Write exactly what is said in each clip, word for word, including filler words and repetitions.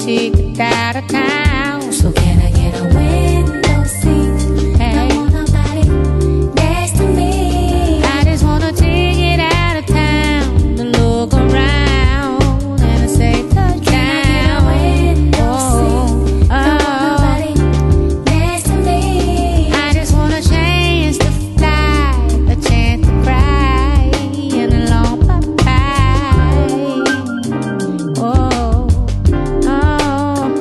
ticket out of town. So can I get a window seat? Hey. Don't want nobody next to me. I just want a ticket out of town to look around and say touchdown. Can I get a window seat? Don't want nobody next to me. I just want a chance to fly, a chance to cry, and a long bye-bye. Oh, oh,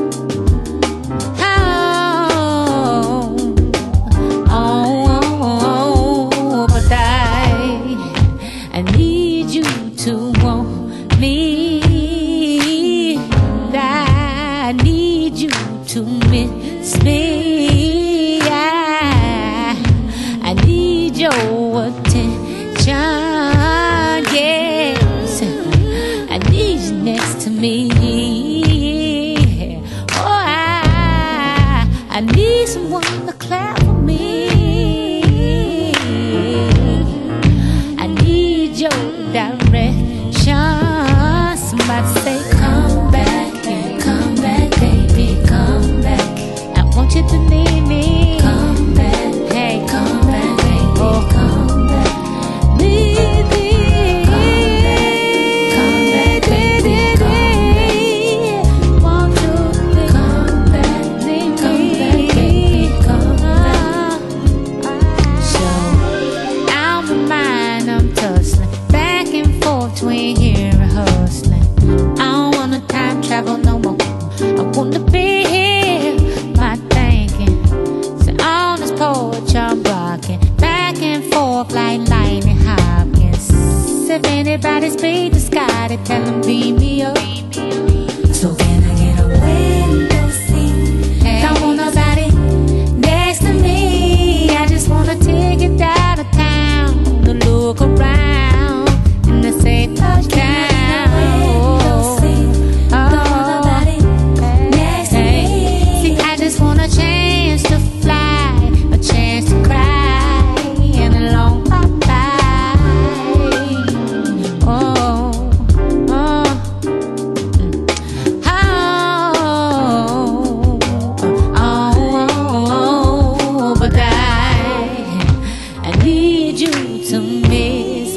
oh, oh, oh, but I, I need you to want me. I need you to miss me. I, I need your attention, yes. I need you next to me. Oh, I, I need someone to clap for me. I need your direction. Somebody say, come back, Come back, baby, come back. I want you to need me. Come back, Hey, come back, baby, Oh. come back. need me. Come back, baby, come back. Want you to Come back, need come back, me. baby, come back. So out my mind, I'm tussling back and forth between here and hustling. I don't wanna time travel no more. I wanna be here, my thinking. So on this porch I'm rocking back and forth like lightning Hopkins. If anybody speak the sky, they tell them beam me up. So can I get a window seat? Hey. Don't want nobody next to me. I just want a ticket out of town to look around and to say touchdown. See, I just want a chance to fly, a chance to cry, and a long bye-bye. Oh, oh, mm. oh, oh, but I, I need you to miss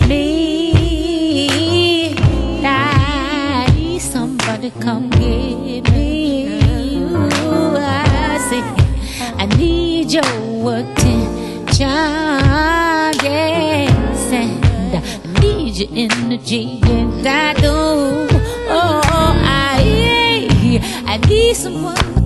me. I need somebody come get me. Ooh, I say, I need your attention, yes, and I need your energy, and I do. Oh, I, I need someone